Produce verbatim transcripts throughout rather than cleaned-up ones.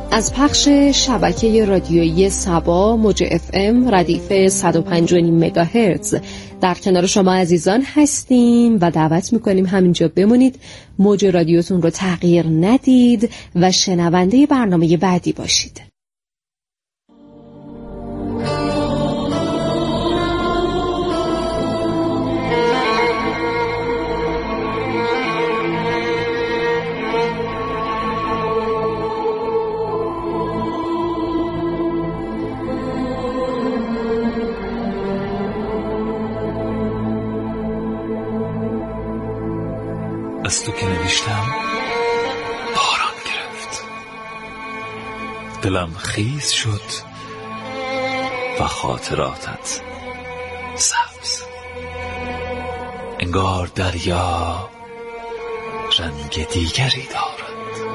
از پخش شبکه رادیویی سبا موج اف ام ردیف صد و پنج و نیم مگاهرتز در کنار شما عزیزان هستیم و دعوت میکنیم همینجا بمونید، موج رادیوتون رو تغییر ندید و شنونده برنامه بعدی باشید. از تو که نوشتم باران گرفت، دلم خیس شد و خاطراتت سبز. انگار دریا رنگ دیگری دارد.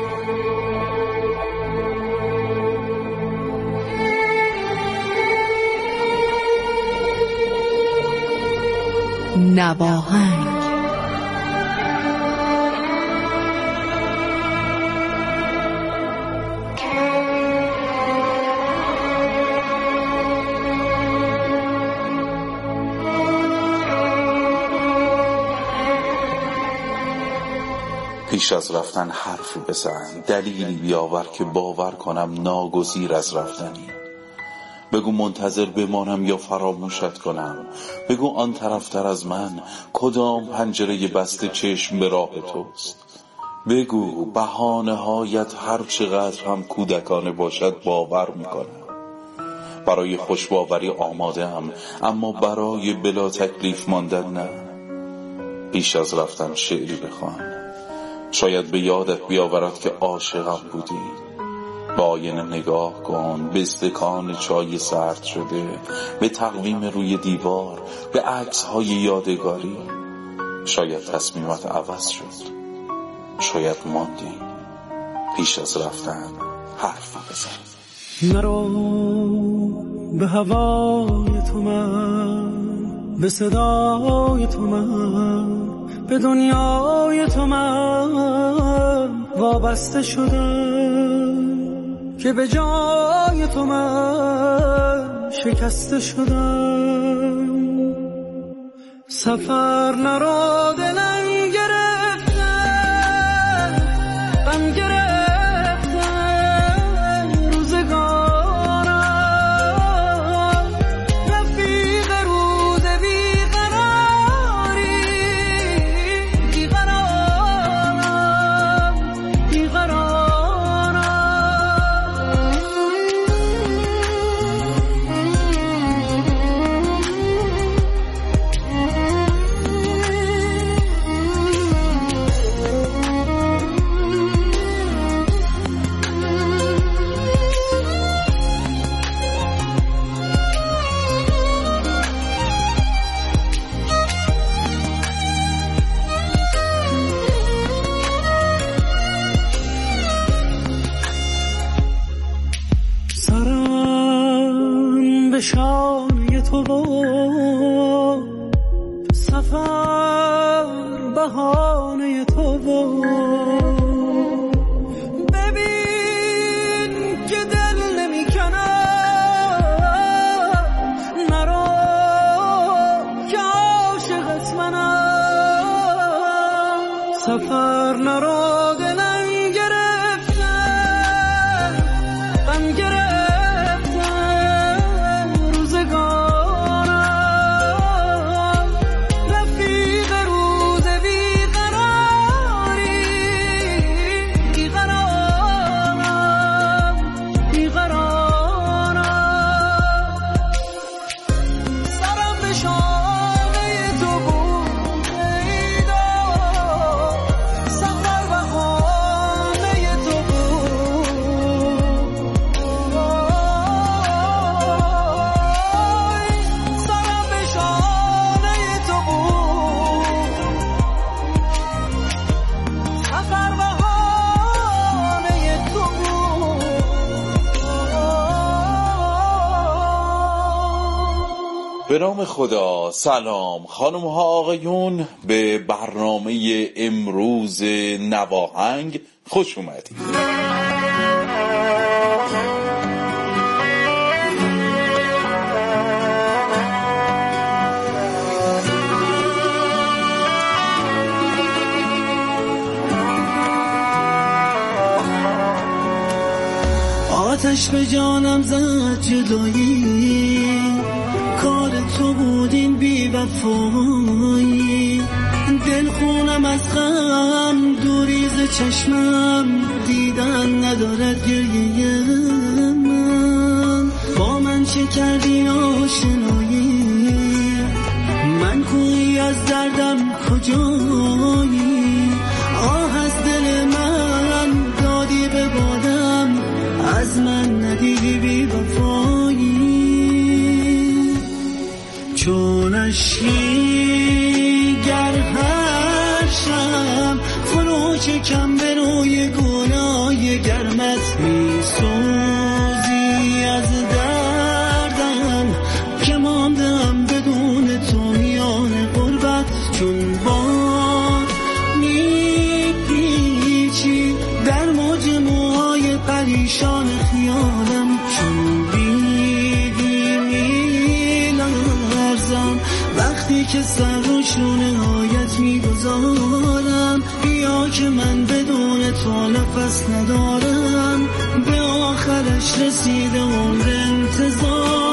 نواهنگ. پیش از رفتن حرفی بزن، دلیلی بیاور که باور کنم ناگزیر از رفتنی. بگو منتظر بمانم یا فراموشت کنم. بگو آن طرفتر از من کدام پنجره بسته چشم به راه توست. بگو بهانه هایت هر چقدر هم کودکانه باشد باور میکنم. برای خوشباوری آماده ام، اما برای بلا تکلیف ماندن نه. پیش از رفتن شعری بخوان، شاید به یادت بیاورد که عاشقم بودی. به آینه نگاه کن، به استکان چای سرد شده، به تقویم روی دیوار، به عکس‌های یادگاری. شاید تصمیمات عوض شد، شاید ماندی. پیش از رفتن حرفی بزن. نرو به هوای تو من، به صدای تو من، به دنیای تو من وابسته شدم، که به جای تو من شکسته شدم. سفر نرو دلم گرفته، غم گرفته روزگارم، رفیق روز بیقراری، بیقرارم بیقرارم. سرم به شانه تو و سفر بهانه تو و ببین که دل نمی کنم، نرو که عاشقت منم. سفر نرو دلم گرفته، غم گرفته به نام خدا. سلام خانم ها آقایون، به برنامه امروز نواهنگ خوش اومدید. آتش به جانم زد جدایی، کار تو بود این بی وفایی. دل خونم از غم دوریز چشمم، دیدن ندارد گریه من. با من چه کردی آشنایی، من کوی از دردم کجایی. آه از دل من دادی به بادم، از من ندیدی بی وفایی. چون اشکی گر هر شب فرو چکم به روی گناه گرمت، می سوزی از دردم که ماندم بدون تو میان غربت. چون باد می پیچی در موج موهای پریشان خیالم، چون بیدی می لرزم وقتی که سر رو شونه هایت می گذارم. بیا که من بدون تو نفس ندارم، به آخرش رسیده عمر انتظار.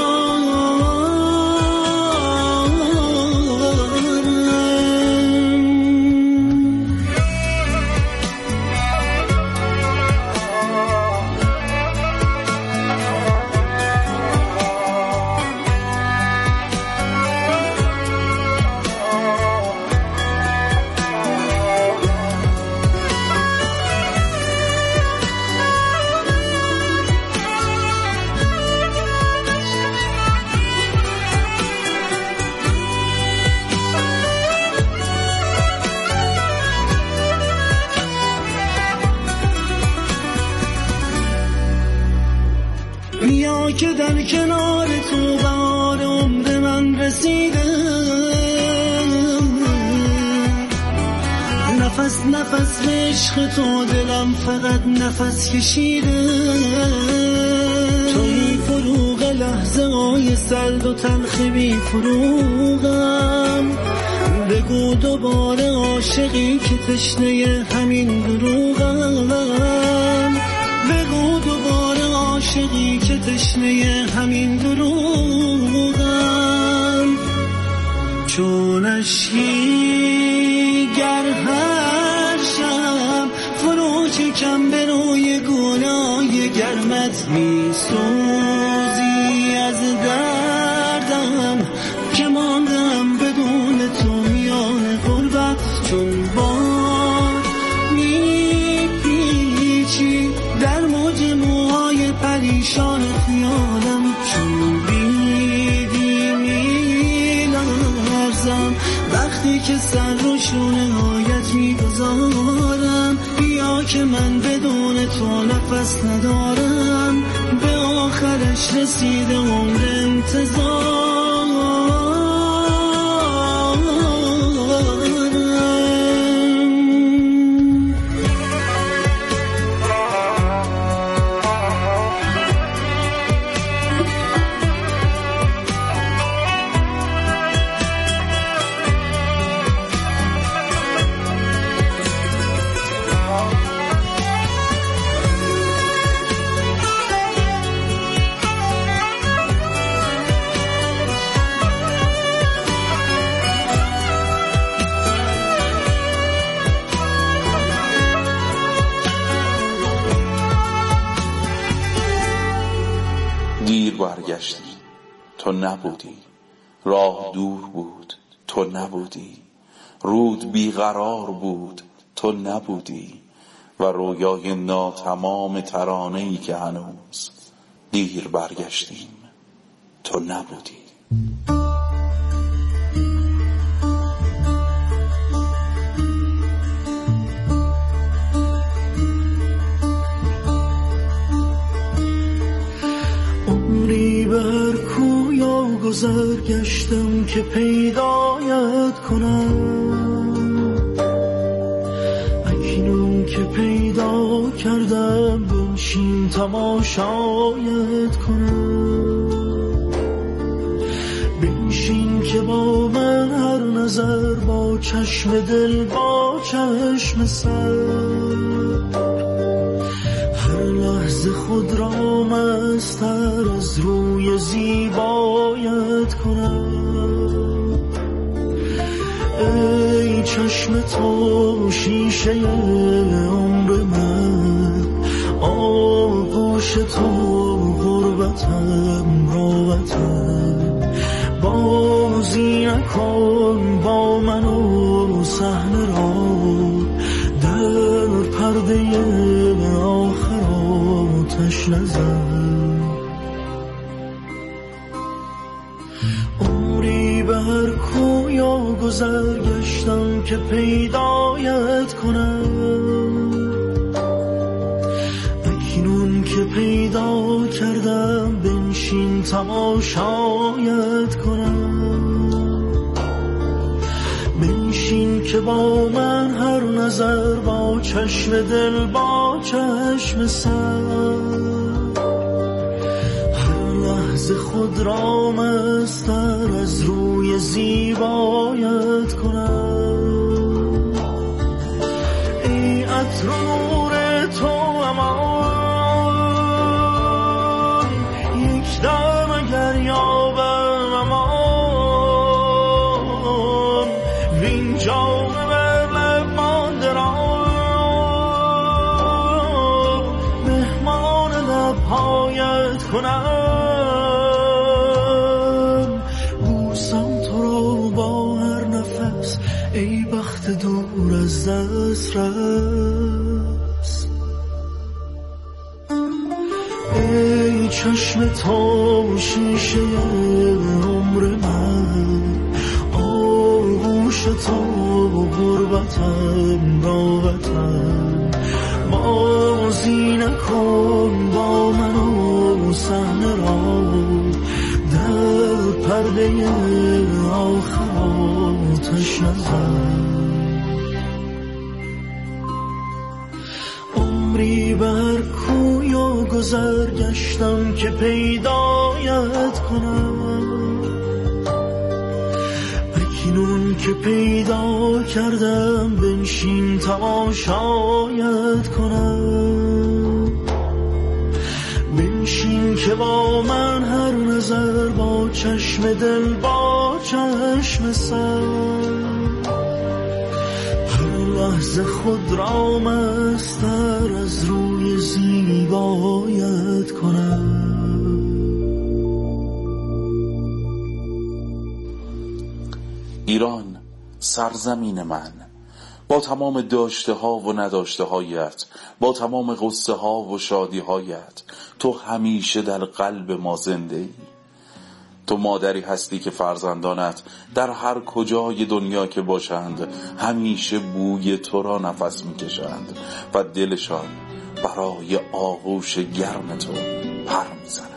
بیا که در کنار تو بهار عمر من رسیده، نفس نفس به عشق تو دلم فقط نفس کشیده. توی فروغ لحظه های سرد و تلخ بی فروغم، بگو دوباره عاشقی که تشنه همین دروغم. بگو دوباره عاشقی که تشنه همین دروغم. چون اشکی گر هر شب فرو چکم به روی گناه گرمت، می سوزی از دردم که ماندم بدون تو میان غربت. چون باد می پیچی در موج موهای پریشان خیالم، چون بیدی می لرزم وقتی که سر رو شونه هایت می گذارم. بیا که من بدون تو نفس ندارم، به آخرش رسیده عمر انتظار. دیر برگشتی، تو نبودی. راه دور بود، تو نبودی. رود بیقرار بود، تو نبودی. و رویای ناتمام ترانه‌ای که هنوز دیر برگشتیم، تو نبودی. عمری بر کویا گذر گشتم که پیدایت کنم، اکنون که پیدا کردم بنشین تماشایت کنم. بنشین که با من هر نظر با چشم دل با چشم سر، هر لحظه لحظه خود را مستر از روی زیبایت کنم. ای چشم تو شیشه عمر من، آغوش تو غربتم راوتم. بازی نکن با من و صحنه را، در پرده آخر آتش نزن. عمری به هر کویا گذر گشتم که پیدایت کنم. اکنون که پیدا کردم بنشین تماشایت کنم. بنشین که با من هر نظر با چشم دل با چشم سر، هر لحظه خود را مستر از روی زیبایت کنم. ای عطر و نور تو امان، یک دم اگر یابم امان، وین جام بر لب مانده را مهمان لبهایت کنم. بوسم تو را با هر نفس، ای بخت دور از دست رس. ای چشم تو شیشه عمر من، آغوش تو غربتم راوتم. بازی نکن با من و صحنه را، در پرده آخر آتش نزن. عمری بر کویا گذر گشتم که پیدایت کنم. اکنون که پیدا کردم بنشین تماشایت کنم. بنشین که با من هر نظر با چشم دل با چشم سر، هر لحظه خود را مستر از روی زیبایت کنم. ایران سرزمین من، با تمام داشته ها و نداشته هایت، با تمام غصه ها و شادی هایت، تو همیشه در قلب ما زنده ای. تو مادری هستی که فرزندانت در هر کجای دنیا که باشند همیشه بوی تو را نفس میکشند و دلشان برای آغوش گرم تو پر میزند.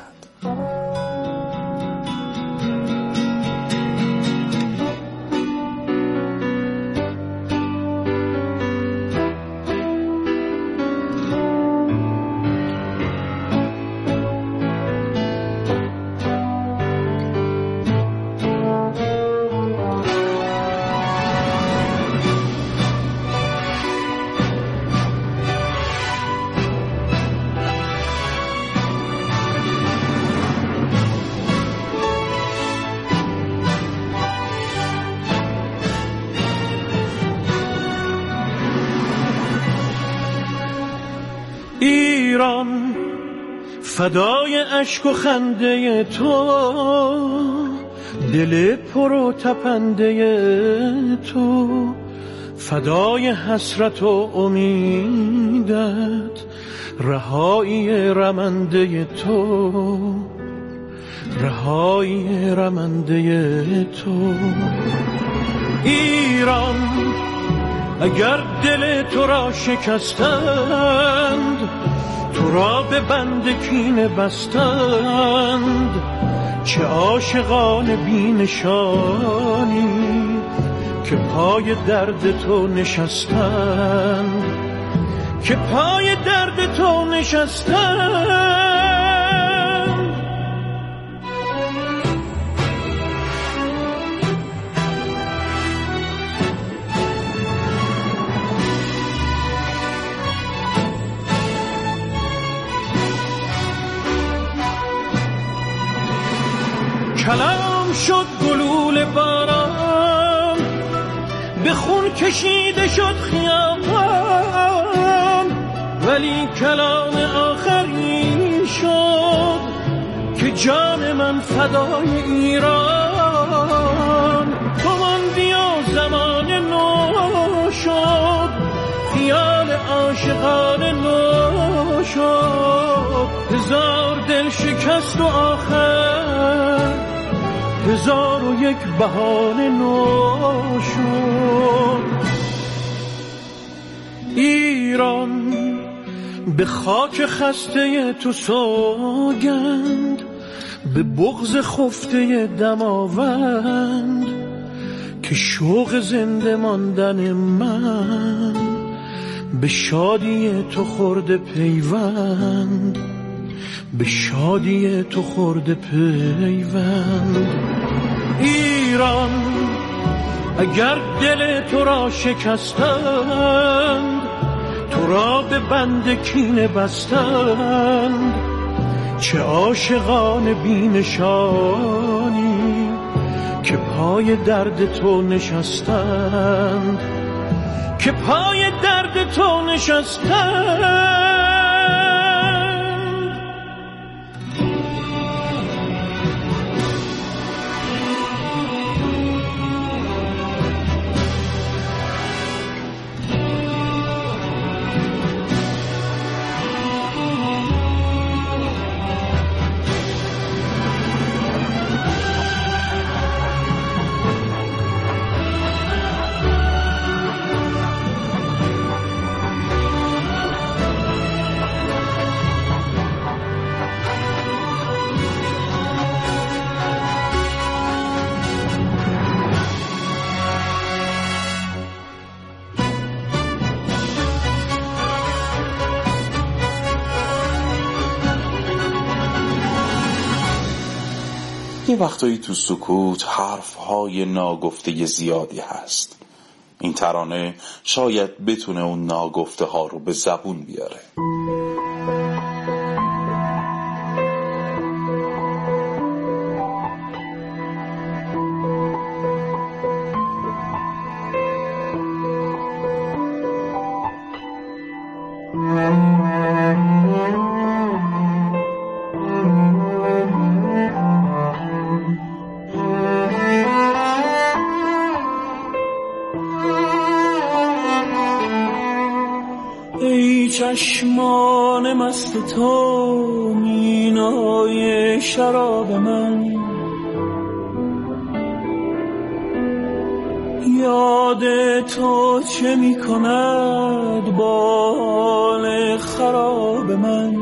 ایران فدای اشک و خنده تو، دل پر و تپنده تو، فدای حسرت و امیدت، رهایی رمنده تو، رهایی رمنده تو. ایران اگر دل تو را شکستند، تو را به بند کینه بستند، چه عاشقان بی نشانی که پای درد تو نشستند، که پای درد تو نشستند. کلام شد گلوله باران، به خون کشیده شد خیابان، ولی کلام آخری شد که جان من فدای ایران. تو ماندی و زمان نو شد، خیال عاشقان نو شد، هزار دل شکست و آخر هزار و یک بهانه نو شد. ایران به خاک خسته تو سوگند، به بغض خفته دماوند، که شوق زنده ماندن من به شادی تو خورده پیوند، به شادی تو خورده پیوند. ایران اگر دل تو را شکستند، تو را به بند کینه بستند، چه عاشقان بی‌نشانی که پای درد تو نشستند، که پای درد تو نشستند. یه وقتایی تو سکوت حرفهای ناگفته زیادی هست. این ترانه شاید بتونه اون ناگفته ها رو به زبون بیاره. چشمان مست تو مینای شراب من، یاد تو چه می کند بال خراب من.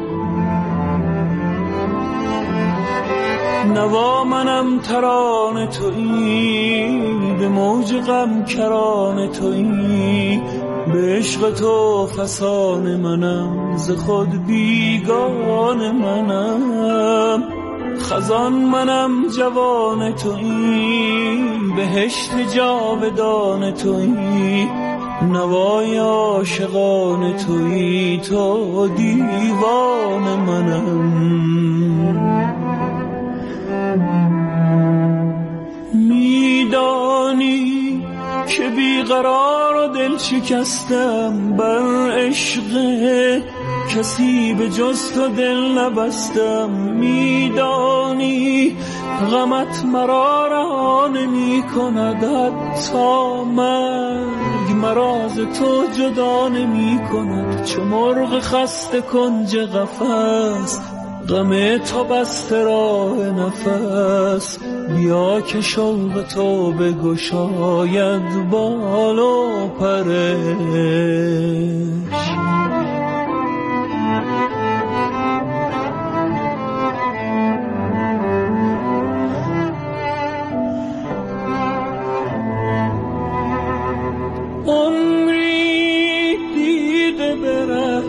نوا منم ترانه تویی، به موج غم کرانه تویی، به عشق تو فسان منم، ز خود بیگان منم. خزان منم جوان تویی، بهشت جاودان تویی، نوای عاشقان تویی، تو دیوان منم. میدانی که بیقرار و دل شکستم، بر عشق کسی به جز تو دل نبستم. میدانی غمت مرا رها نمی کند، حتی مرگ مرا ز تو جدا نمی کند. چو مرغ خسته کنج قفس، غم تو بسته راه نفس. بیا که شوق تو بگشاید بال و پرش. عمری دیده بره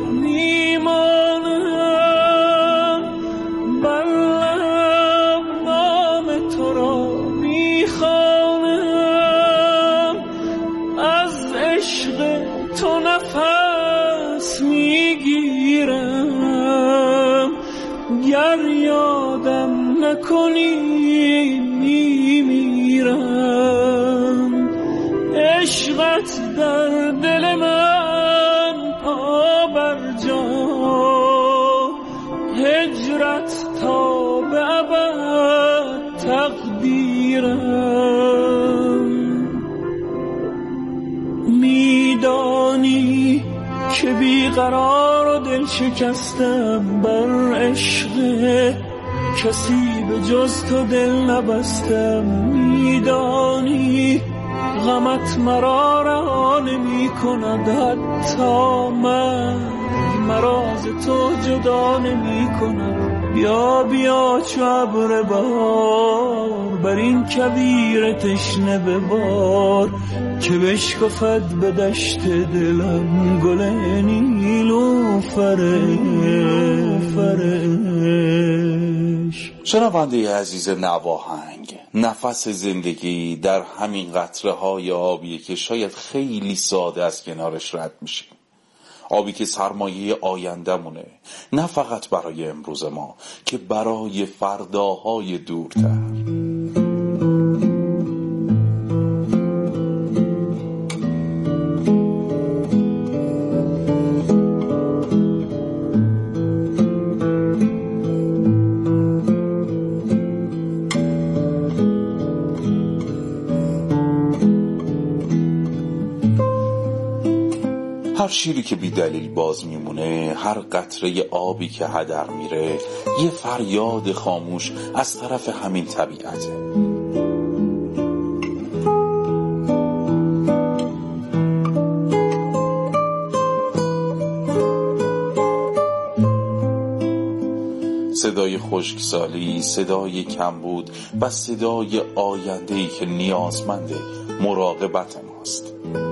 میمانم، بر لب نام تو را میخوانم. از عشق تو نفس میگیرم، گر یادم نکنی میمیرم. عشقت در دل من پا بر جا، هجرت تا به ابد تقدیرم. میدانی که بیقرار و دل شکستم بر عشق کسی به جز تو دل نبستم. میدانی غمت مرا رها نمی کند، حتی من مرا از تو جدا نمی کند. بیا بیا چو ابر بهار بر این کویر تشنه ببار، که بشکفد به دشت دلم گل نیلوفرش. شنونده عزیز نواهنگ، نفس زندگی در همین قطره های آبیه که شاید خیلی ساده از کنارش رد میشیم. آبی که سرمایه آینده‌مونه، نه فقط برای امروز ما که برای فرداهای دورتر. هر شیری که بی دلیل باز میمونه، هر قطره آبی که هدر میره، یه فریاد خاموش از طرف همین طبیعته. صدای خشکسالی، صدای کمبود و صدای آینده‌ای که نیازمند مراقبت ماست.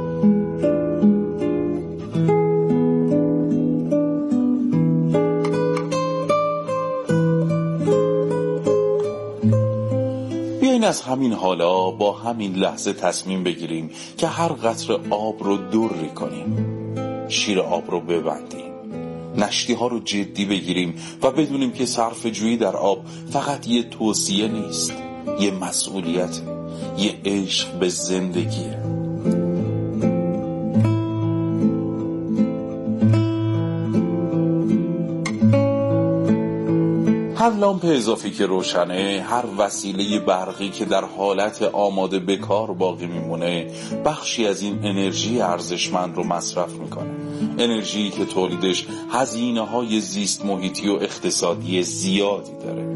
از همین حالا با همین لحظه تصمیم بگیریم که هر قطره آب رو دوری کنیم، شیر آب رو ببندیم، نشتی ها رو جدی بگیریم و بدونیم که صرف جویی در آب فقط یه توصیه نیست، یه مسئولیت، یه عشق به زندگیه. هر لامپ اضافی که روشنه، هر وسیله برقی که در حالت آماده به کار باقی میمونه، بخشی از این انرژی ارزشمند رو مصرف میکنه. انرژی که تولیدش هزینه‌های زیست محیطی و اقتصادی زیادی داره.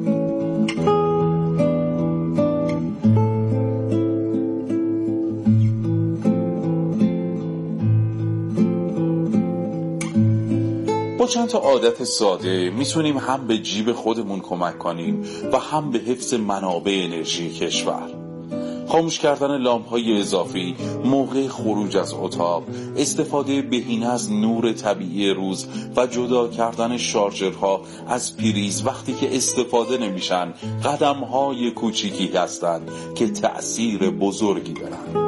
با چند تا عادت ساده میتونیم هم به جیب خودمون کمک کنیم و هم به حفظ منابع انرژی کشور. خاموش کردن لامپ‌های اضافی موقع خروج از اتاق، استفاده بهینه از نور طبیعی روز و جدا کردن شارژرها از پریز وقتی که استفاده نمیشن، قدم‌های کوچیکی هستند که تأثیر بزرگی دارن.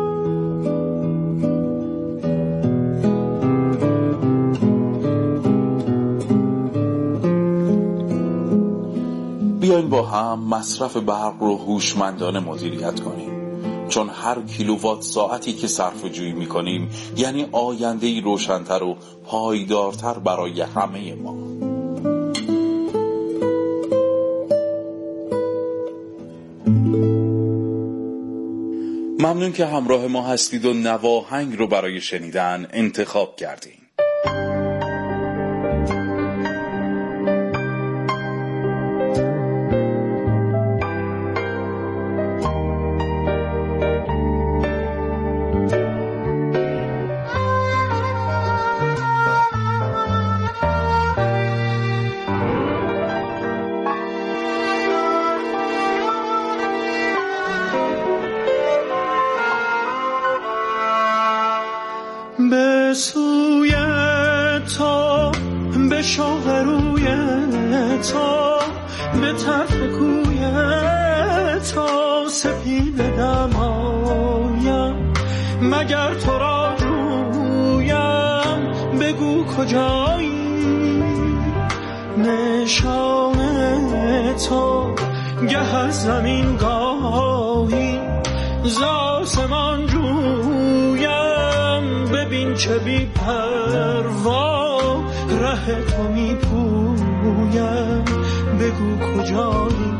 بیاین با هم مصرف برق رو هوشمندانه مدیریت کنیم، چون هر کیلووات ساعتی که صرف جویی میکنیم یعنی آینده‌ای روشن‌تر و پایدارتر برای همه ما. ممنون که همراه ما هستید و نواهنگ رو برای شنیدن انتخاب کردید. به سوی تو، به شوق روی تو، به طرف کوی تو، سپیده دمایم مگر تو را جویم، بگو کجایی نشان تو، گه از زمین گاهی ز آسمان جویم، ببین چه بی پروا ره تو می پویم، بگو کجایی.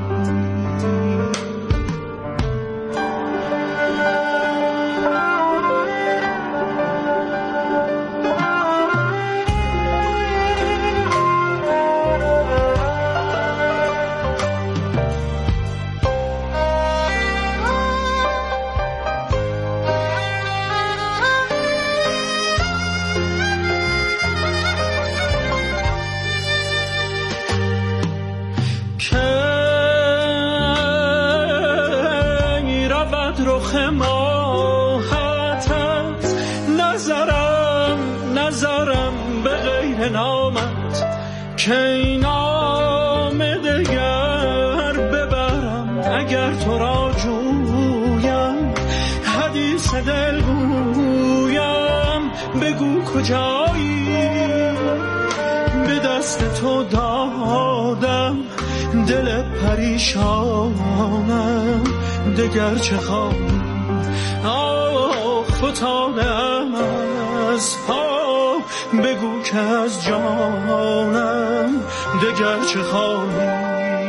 کی نام دگر ببرم اگر تو را جویم، حدیث دل گویم، بگو کجایی. به دست تو دادم دل پریشانم، دگر چه خواهی. آه فتادم از پا، بگو که از جانم دگر چه خواهی.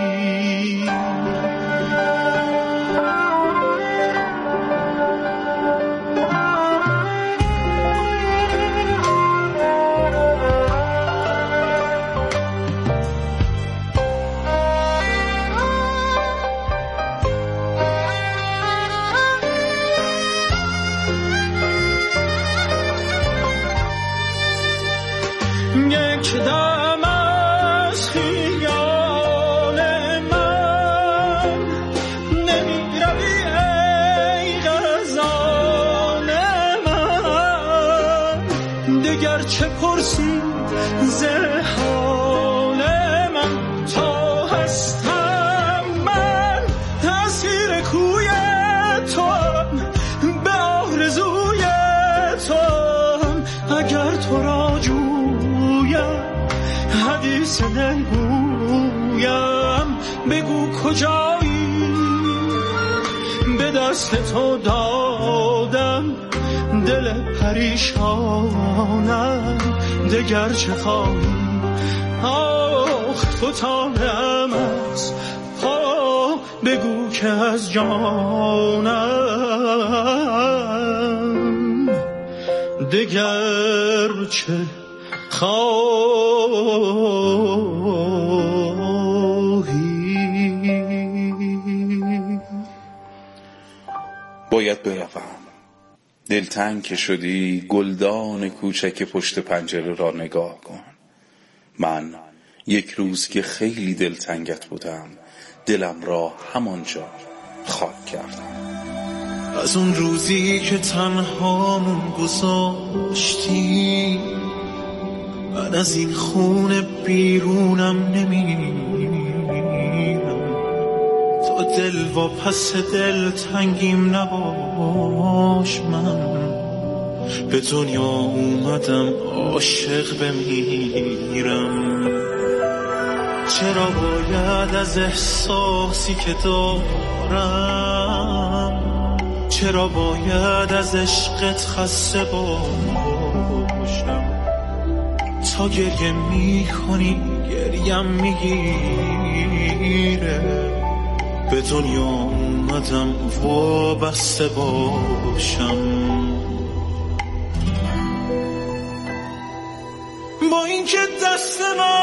به دست تو دادم دل پریشانم، دگر چه خواهی. آخ فتادم از پا، بگو که از جانم دگر چه خواهی. باید بروم. دلتنگ که شدی گلدان کوچک پشت پنجره را نگاه کن. من یک روز که خیلی دلتنگت بودم دلم را همانجا خاک کردم. از اون روزی که تنهامون گذاشتی، من از این خونه بیرونم نمیرم. تا دل و پس دل تنگیم نباش، من به دنیا اومدم عاشق بمیرم. چرا باید از احساسی که دارم، چرا باید از عشقت خسته باشم؟ تا گریه میکنی گریم میگیره، به دنیا اومدم وابسته باشم. با اینکه دست من